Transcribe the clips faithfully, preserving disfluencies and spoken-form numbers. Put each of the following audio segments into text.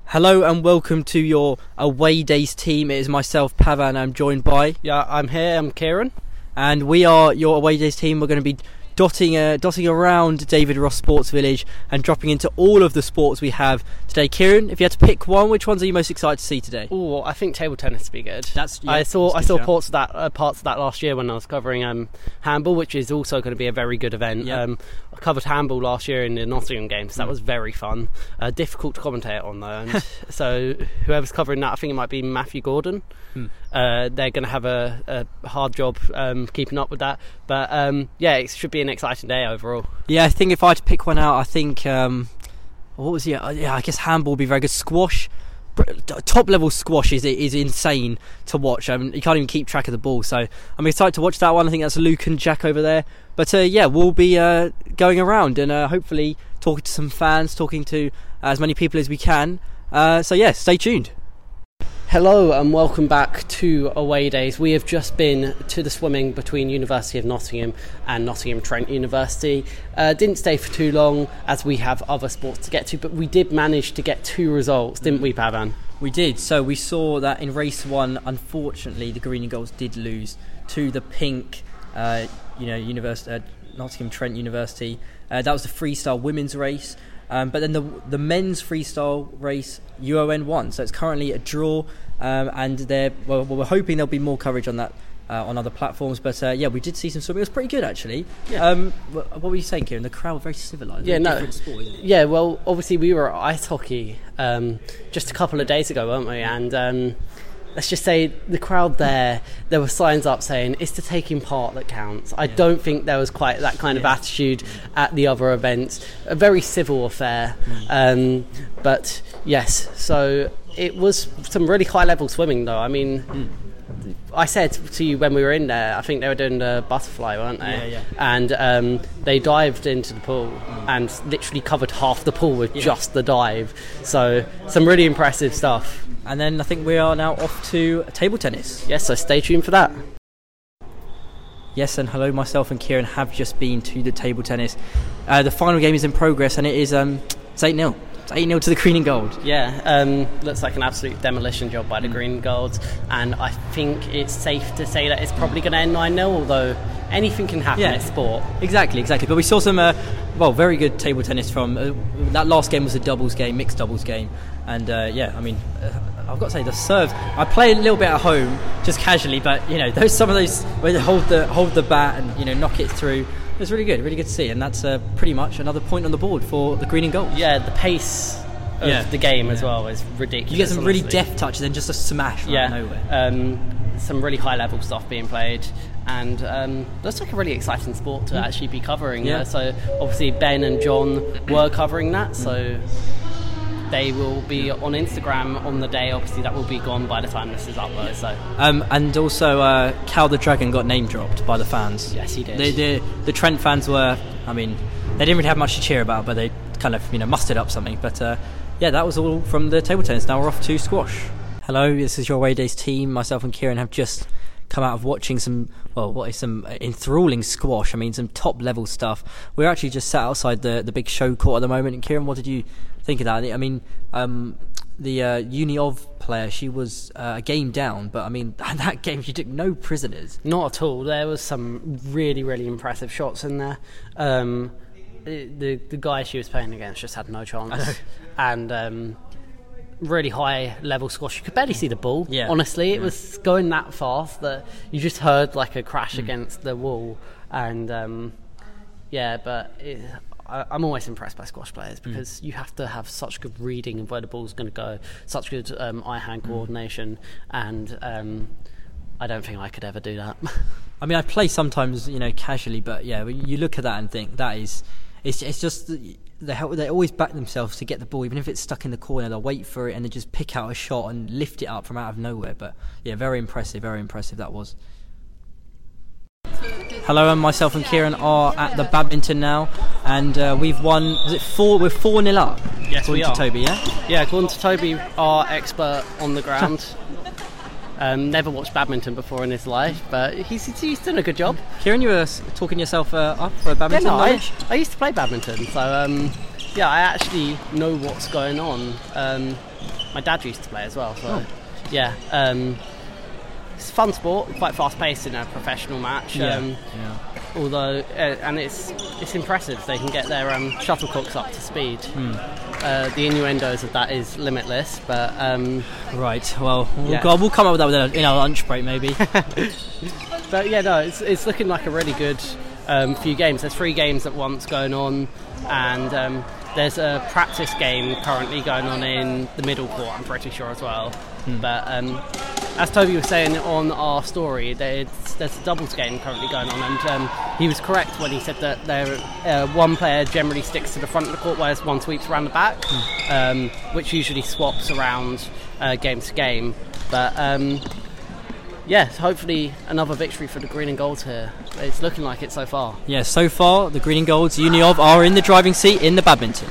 Hello and welcome to your away days team. It is myself, Pavan. I'm joined by... Yeah, I'm here, I'm Kieran. And we are your away days team. We're going to be dotting uh, dotting around David Ross Sports Village and dropping into all of the sports we have today. Kieran, if you had to pick one, which ones are you most excited to see today? Oh, I think table tennis would be good. That's yeah, I saw I that's saw good, parts of that uh, parts of that last year when I was covering um, handball, which is also going to be a very good event. Yep. Um, I covered handball last year in the Nottingham games. So that Mm. was very fun. Uh, difficult to commentate on though. And so whoever's covering that, I think it might be Matthew Gordon. Mm. Uh, they're going to have a, a hard job um, keeping up with that. But um, yeah, it should be an exciting day overall. Yeah, I think if I had to pick one out, I think um, what was it? Uh, yeah, I guess handball would be very good. Squash, top level squash is is insane to watch. Um, you can't even keep track of the ball. So I'm excited to watch that one. I think that's Luke and Jack over there. But uh, yeah, we'll be uh, going around and uh, hopefully talking to some fans, talking to as many people as we can. Uh, so yeah, stay tuned. Hello and welcome back to Away Days. We have just been to the swimming between University of Nottingham and Nottingham Trent University. Uh, didn't stay for too long as we have other sports to get to, but we did manage to get two results, didn't we, Pavan? We did. So we saw that in race one, unfortunately, the Green and Golds did lose to the pink, uh, you know, University, uh, Nottingham Trent University. Uh, that was the freestyle women's race. Um, but then the the men's freestyle race, U O N won. So it's currently a draw, um, and they're well, we're hoping there'll be more coverage on that uh, on other platforms. But uh, yeah, we did see some swimming. It was pretty good actually. Yeah. Um, what, what were you saying, Kieran? The crowd were very civilised. Yeah, no. Different sport, isn't it? Yeah, well, obviously we were at ice hockey um, just a couple of days ago, weren't we? And um, let's just say the crowd there, there were signs up saying it's the taking part that counts. I Yeah. don't think there was quite that kind Yeah. of attitude at the other events. A very civil affair. Mm. Um, but yes, so it was some really high level swimming though. I mean, Mm. I said to you when we were in there, I think they were doing the butterfly, weren't they? Yeah, yeah. And um, they dived into the pool and literally covered half the pool with Yeah. just the dive. So some really impressive stuff. And then I think we are now off to table tennis. Yes, so stay tuned for that. Yes, and hello, myself and Kieran have just been to the table tennis. Uh, the final game is in progress, and it is um, it's eight nil. It's eight nil to the Green and Gold. Yeah, um, looks like an absolute demolition job by the Mm. Green and Golds, and I think it's safe to say that it's probably going to end nine nil, although anything can happen Yeah. in sport. Exactly, exactly. But we saw some, uh, well, very good table tennis from uh, that last game was a doubles game, mixed doubles game, and uh, yeah, I mean, uh, I've got to say the serves. I play a little bit at home, just casually, but you know, those some of those where they hold the hold the bat and you know knock it through. It's really good, really good to see, and that's uh, pretty much another point on the board for the Green and Gold. Yeah, the pace of Yeah. the game as Yeah. well is ridiculous. You get some really honestly. deft touches and just a smash right Yeah, out of nowhere. um, some really high level stuff being played, and um, looks like a really exciting sport to actually be covering. Yeah. Uh, so obviously Ben and John were covering that, so they will be on Instagram on the day. Obviously that will be gone by the time this is up though. So Um, and also, uh, Cal the Dragon got name dropped by the fans. yes, he did. The, the the Trent fans were, I mean, they didn't really have much to cheer about, but they kind of, you know, mustered up something. But uh, yeah, that was all from the table tennis. Now we're off to squash. Hello, this is your Away Days team. Myself and Kieran have just come out of watching some, well, what is some enthralling squash. I mean, some top level stuff. We're actually just sat outside the, the big show court at the moment. And Kieran, what did you think of that? I mean, um, the uh, Uniov player, she was uh, a game down, but I mean, that game she took no prisoners. Not at all. There was some really, really impressive shots in there. Um, the the guy she was playing against just had no chance, and um, really high level squash. You could barely see the ball. Yeah. Honestly, it Yeah. was going that fast that you just heard like a crash against the wall, and um, yeah, but. It, I, I'm always impressed by squash players because you have to have such good reading of where the ball's going to go, such good um, eye-hand coordination, and um, I don't think I could ever do that. I mean, I play sometimes, you know, casually, but yeah, when you look at that and think that is, it's it's just they help, they always back themselves to get the ball, even if it's stuck in the corner. They'll wait for it and then just pick out a shot and lift it up from out of nowhere. But yeah, very impressive, very impressive that was. Hello, and myself and Kieran are at the badminton now, and uh, we've won. Is it four? We're four nil up. Yes, according we to are. Toby, yeah. Yeah, according to Toby, our expert on the ground. Um, never watched badminton before in his life, but he's, he's done a good job. Kieran, you were s- talking yourself uh, up for badminton Yeah, no, I, knowledge? I used to play badminton, so um, Yeah, I actually know what's going on. Um, my dad used to play as well, so oh. yeah. Um, it's a fun sport, quite fast-paced in a professional match. Yeah. Um, yeah. Although, uh, and it's it's impressive they can get their um, shuttlecocks up to speed. Mm. Uh, the innuendos of that is limitless, but um, right. Well, we'll, yeah. go, we'll come up with that with a, in our lunch break, maybe. But yeah, no, it's it's looking like a really good um, few games. There's three games at once going on, and um, there's a practice game currently going on in the middle court, I'm pretty sure as well. Hmm. But um, as Toby was saying on our story, there's, there's a doubles game currently going on, and um, he was correct when he said that there uh, one player generally sticks to the front of the court, whereas one sweeps around the back, hmm. um, which usually swaps around uh, game to game. But um, yes, hopefully another victory for the green and golds here. It's looking like it so far. Yeah, so far the green and golds Uniov are in the driving seat in the badminton.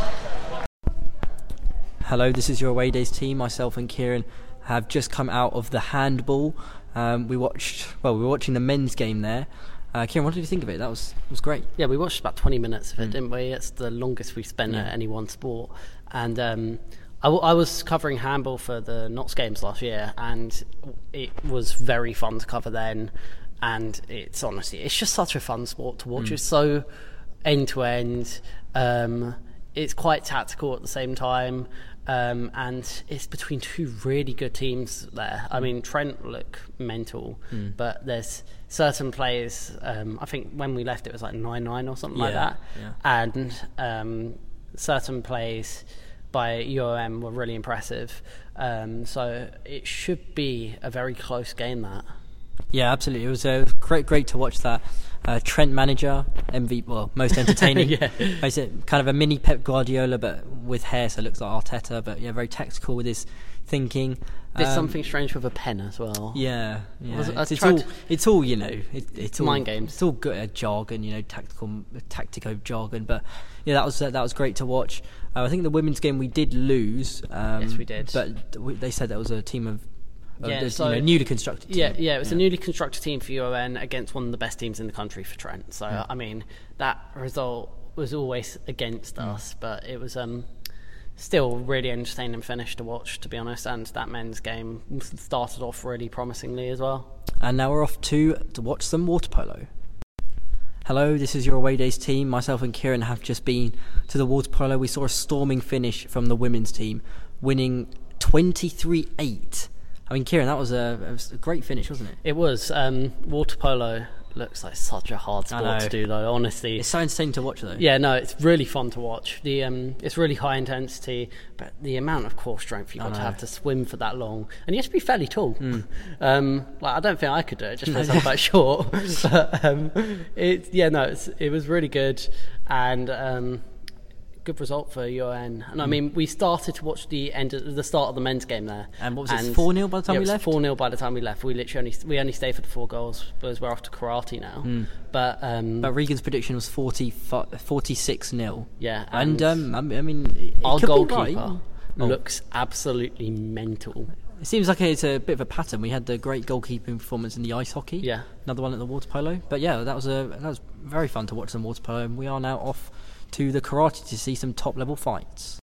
Hello, this is your away days team. Myself and Kieran have just come out of the handball. Um, we watched, well, we were watching the men's game there. Uh, Kieran, what did you think of it? That was was great. Yeah, we watched about twenty minutes of it, mm. didn't we? It's the longest we've spent yeah. at any one sport. And um, I, w- I was covering handball for the Notts Games last year, and it was very fun to cover then. And it's honestly, it's just such a fun sport to watch. Mm. It's so end to end. Um, it's quite tactical at the same time. Um, and it's between two really good teams there. I mean, Trent look mental, mm. but there's certain players. Um, I think when we left, it was like nine nine or something yeah, like that. Yeah. And um, certain plays by U O M were really impressive. Um, so it should be a very close game, that. Yeah, absolutely. It was uh, great, great to watch that. Uh, Trent manager, M V P, well, most entertaining. yeah. Basically, kind of a mini Pep Guardiola, but with hair, so it looks like Arteta. But yeah, very tactical with his thinking. There's um, something strange with a pen as well. Yeah, yeah. Was, it's, it's all, it's all, you know, it, it's all mind games. It's all good uh, jargon, you know, tactical, tactico jargon. But yeah, that was uh, that was great to watch. Uh, I think the women's game we did lose. Um, yes, we did. But we, they said that was a team of. Yeah, uh, so, you know, newly constructed team. Yeah, yeah, it was yeah. a newly constructed team for U O N against one of the best teams in the country for Trent. So, yeah. I mean, that result was always against mm. us, but it was um, still really entertaining finish to watch, to be honest. And that men's game started off really promisingly as well. And now we're off to to watch some water polo. Hello, this is your away days team. Myself and Kieran have just been to the water polo. We saw a storming finish from the women's team, winning twenty-three eight. I mean, Kieran, that was a, it was a great finish, wasn't it? It was. Um, water polo looks like such a hard sport to do, though, honestly. It's so entertaining to watch, though. Yeah, no, it's really fun to watch. The um, It's really high intensity, but the amount of core strength you've got to have to swim for that long. And you have to be fairly tall. Mm. Um, like I don't think I could do it, just because I'm quite short. But um, it, yeah, no, it's, it was really good. And... Um, good result for U O N. And mm. I mean, we started to watch the end of the start of the men's game there. And what was it, four nil by the time yeah, we left? four nil by the time we left. We literally only we only stayed for the four goals because we're off to karate now. Mm. But um, but Regan's prediction was forty, forty-six nil. Yeah. And, and um, I mean, our goalkeeper right. looks oh. absolutely mental. It seems like it's a bit of a pattern. We had the great goalkeeping performance in the ice hockey. Yeah. Another one at the water polo. But yeah, that was a that was very fun to watch some water polo. And we are now off to the karate to see some top level fights.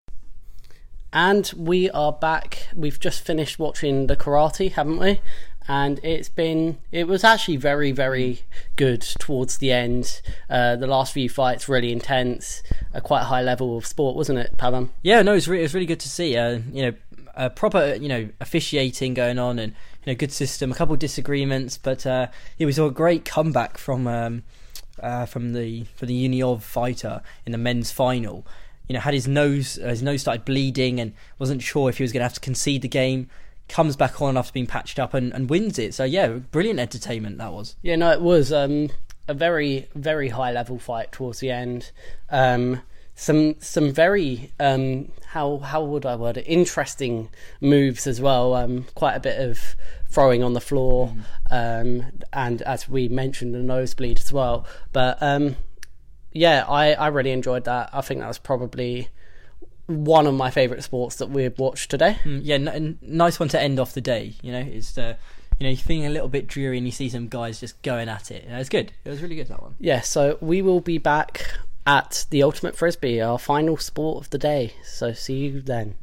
And we are back. We've just finished watching the karate, haven't we? And it's been it was actually very very good towards the end. Uh, the last few fights really intense, a quite high level of sport, wasn't it, Pavan? Yeah, no, it was really, it was really good to see. Uh, you know, a proper you know officiating going on, and you know good system. A couple of disagreements, but uh, yeah, we saw a great comeback from. Um, Uh, from the from the Uniov fighter in the men's final. You know, had his nose uh, his nose started bleeding and wasn't sure if he was going to have to concede the game. Comes back on after being patched up and, and wins it. So yeah, brilliant entertainment that was. Yeah, no, it was um, a very very high level fight towards the end. Um, some some very um, how how would I word it? Interesting moves as well. Um, quite a bit of throwing on the floor, mm. um, and as we mentioned, the nosebleed as well. But um, yeah, I, I really enjoyed that. I think that was probably one of my favourite sports that we've watched today. Mm, yeah, n- nice one to end off the day. You know, it's uh, you know you're feeling a little bit dreary and you see some guys just going at it. You know, it's good. It was really good, that one. Yeah, so we will be back at the Ultimate Frisbee, our final sport of the day. So see you then.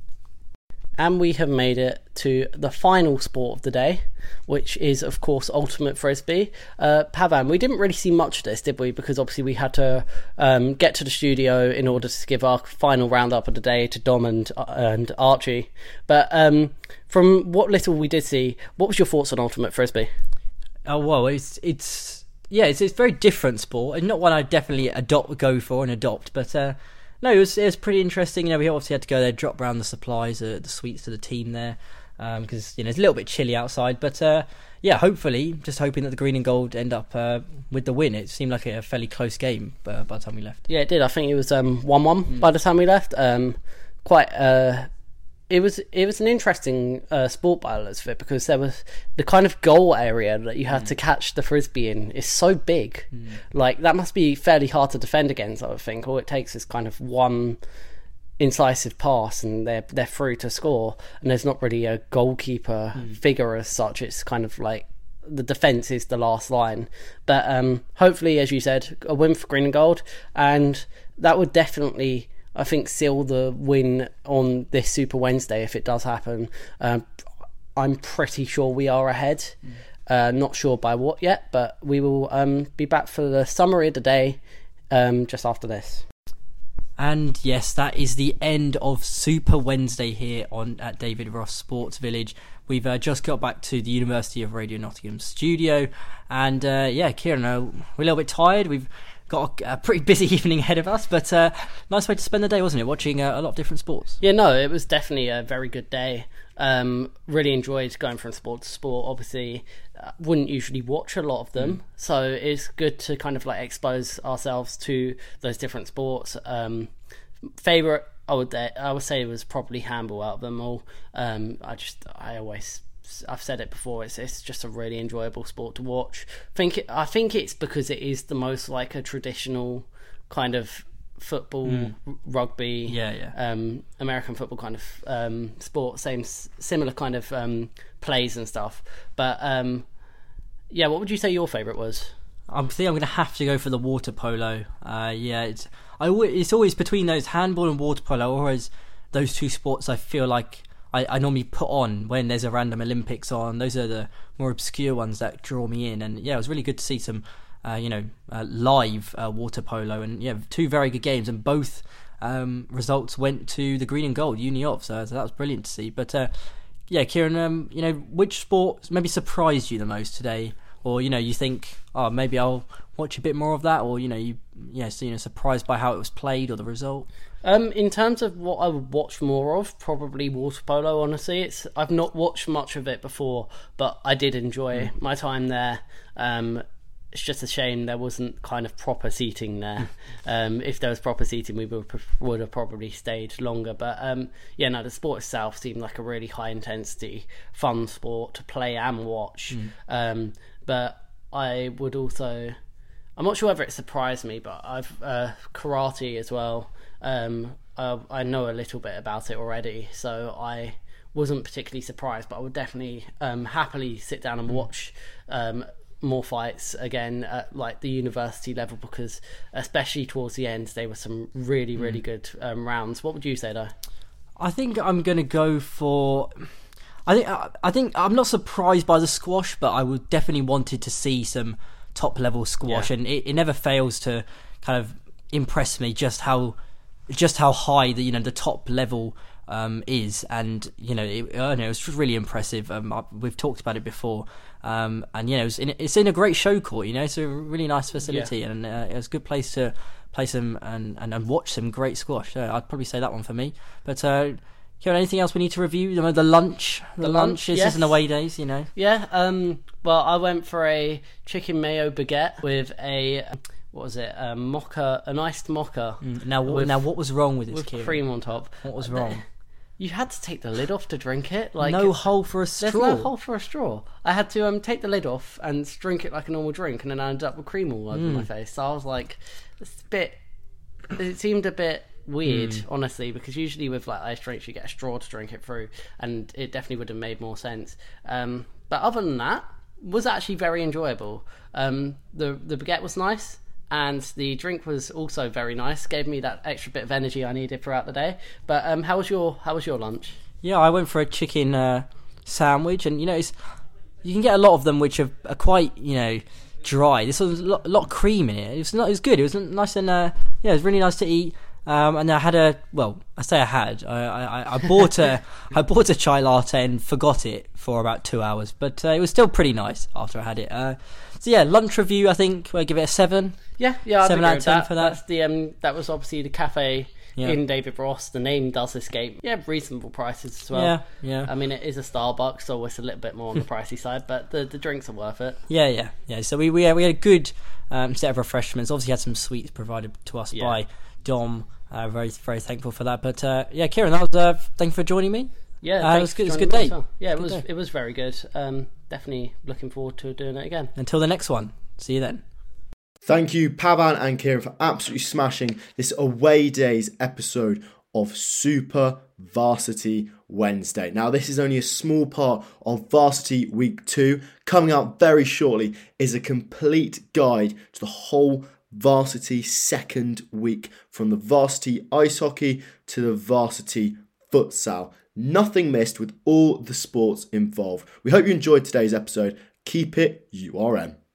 And we have made it to the final sport of the day, which is, of course, Ultimate Frisbee. Uh, Pavan, we didn't really see much of this, did we? Because obviously we had to um, get to the studio in order to give our final roundup of the day to Dom and, uh, and Archie. But um, from what little we did see, what was your thoughts on Ultimate Frisbee? Oh, well, it's... it's yeah, it's, it's a very different sport, and not one I'd definitely adopt, go for and adopt, but... Uh, No, it was it was pretty interesting. You know, we obviously had to go there, drop around the supplies, uh, the sweets to the team there, because um, you know it's a little bit chilly outside. But uh, yeah, hopefully, just hoping that the green and gold end up uh, with the win. It seemed like a fairly close game uh, by the time we left. Yeah, it did. I think it was um one one mm. by the time we left. Um, quite uh, it was it was an interesting uh, sport by the looks of it, because there was the kind of goal area that you had mm. to catch the frisbee in is so big. Mm. Like that must be fairly hard to defend against, I would think. All it takes is kind of one incisive pass and they're they're through to score, and there's not really a goalkeeper mm. figure as such. It's kind of like the defence is the last line. But um, hopefully, as you said, a win for green and gold, and that would definitely, I think, seal the win on this Super Wednesday if it does happen. Um, I'm pretty sure we are ahead. Mm. Uh, not sure by what yet, but we will um, be back for the summary of the day um, just after this. And yes, that is the end of Super Wednesday here on at David Ross Sports Village. We've uh, just got back to the University of Radio Nottingham studio, and uh, yeah, Kieran, uh, we're a little bit tired. We've got a, a pretty busy evening ahead of us, but uh, nice way to spend the day, wasn't it? Watching uh, a lot of different sports. Yeah, no, it was definitely a very good day. Um, really enjoyed going from sport to sport. Obviously, uh, wouldn't usually watch a lot of them, mm. so it's good to kind of like expose ourselves to those different sports. Um, favorite, I would I would say, was probably handball out of them all. Um, I just I always. I've said it before. It's it's just a really enjoyable sport to watch. I think it, I think it's because it is the most like a traditional kind of football, mm. rugby, yeah, yeah, um, American football kind of um, sport. Same similar kind of um, plays and stuff. But um, yeah, what would you say your favourite was? I think I'm going to have to go for the water polo. Uh, yeah, it's I it's always between those handball and water polo. Always those two sports I feel like I, I normally put on when there's a random Olympics on. Those are the more obscure ones that draw me in. And yeah, it was really good to see some, uh, you know, uh, live uh, water polo. And yeah, two very good games. And both um, results went to the green and gold, Uni of. So, so that was brilliant to see. But uh, yeah, Kieran, um, you know, which sport maybe surprised you the most today? Or, you know, you think, oh, maybe I'll watch a bit more of that? Or, you know, you yeah, so, you know, surprised by how it was played or the result? Um, in terms of what I would watch more of, probably water polo, honestly. It's I've not watched much of it before, but I did enjoy mm. my time there. Um, it's just a shame there wasn't kind of proper seating there. um, if there was proper seating, we would, would have probably stayed longer. But um, yeah, no, the sport itself seemed like a really high-intensity, fun sport to play and watch. Mm. Um, but I would also... I'm not sure whether it surprised me, but I've uh, karate as well. Um, I, I know a little bit about it already, so I wasn't particularly surprised. But I would definitely um, happily sit down and watch um, more fights again at like the university level, because especially towards the end, they were some really, really mm. good um, rounds. What would you say, though? I think I'm going to go for. I think I think I'm not surprised by the squash, but I would definitely wanted to see some top level squash, yeah. and it, it never fails to kind of impress me just how just how high the you know the top level um, is, and you know it, I know, it was really impressive. Um, I, we've talked about it before, um, and you know it was in, it's in a great show court. You know, it's a really nice facility, yeah. and uh, it was a good place to play some and, and, and watch some great squash. So I'd probably say that one for me. But uh, Kieran, anything else we need to review? You know, the lunch, the, the lunch, lunch is yes. just an away days, you know. Yeah. Um. Well, I went for a chicken mayo baguette with a what was it? A mocha, an iced mocha. Mm. Now, what, now, what was wrong with this? With Kieran? Cream on top. What was wrong? You had to take the lid off to drink it. Like no hole for a straw. There's no hole for a straw. I had to um take the lid off and drink it like a normal drink, and then I ended up with cream all over mm. my face. So I was like, it's a bit. It seemed a bit weird, mm. honestly, because usually with like ice drinks you get a straw to drink it through, and it definitely would have made more sense. Um, but other than that, was actually very enjoyable. Um, the the baguette was nice. and the drink was also very nice. Gave me that extra bit of energy I needed throughout the day. But um, how was your how was your lunch? Yeah, I went for a chicken uh, sandwich, and you know, it's, you can get a lot of them which are, are quite, you know, dry. This was a lot, a lot of cream in it. It was not. It was good. It was nice and uh, yeah, it was really nice to eat. Um, and I had a well, I say I had. I, I, I bought a I bought a chai latte and forgot it for about two hours, but uh, it was still pretty nice after I had it. Uh, so yeah, lunch review. I think we'll give it a seven. Yeah, yeah, I'd seven agree out of with ten that. for that. That's the um, that was obviously the cafe Yeah. in David Ross. The name does escape. Yeah, reasonable prices as well. Yeah, yeah. I mean, it is a Starbucks, so it's a little bit more on the pricey side, but the the drinks are worth it. Yeah, yeah, yeah. So we we had, we had a good um, set of refreshments. Obviously, had some sweets provided to us Yeah. by Dom. Uh, very very thankful for that. But uh, yeah, Kieran, that was uh, thank you for joining me. Yeah, Uh, it thanks was for good. It was a joining good me day. as well. Yeah, it Good was day. it was very good. Um, definitely looking forward to doing it again. Until the next one. See you then. Thank you, Pavan and Kieran, for absolutely smashing this away days episode of Super Varsity Wednesday. Now, this is only a small part of Varsity Week two. Coming out very shortly is a complete guide to the whole Varsity second week, from the Varsity Ice Hockey to the Varsity Futsal. Nothing missed with all the sports involved. We hope you enjoyed today's episode. Keep it U R M.